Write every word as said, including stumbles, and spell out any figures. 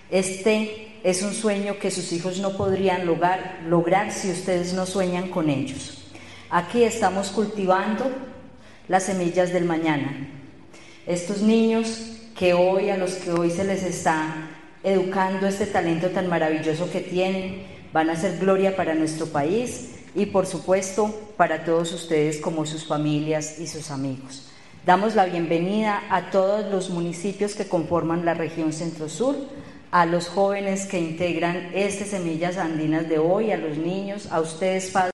Este es un sueño que sus hijos no podrían lograr, lograr si ustedes no sueñan con ellos. Aquí estamos cultivando las semillas del mañana. Estos niños que hoy, a los que hoy se les está educando este talento tan maravilloso que tienen, van a ser gloria para nuestro país y, por supuesto, para todos ustedes como sus familias y sus amigos. Damos la bienvenida a todos los municipios que conforman la región Centro-Sur, a los jóvenes que integran estas Semillas Andinas de hoy, a los niños, a ustedes, padres.